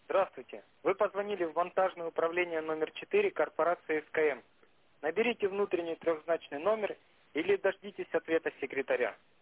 Здравствуйте. Вы позвонили в монтажное управление номер 4 корпорации СКМ. Наберите внутренний трехзначный номер или дождитесь ответа секретаря.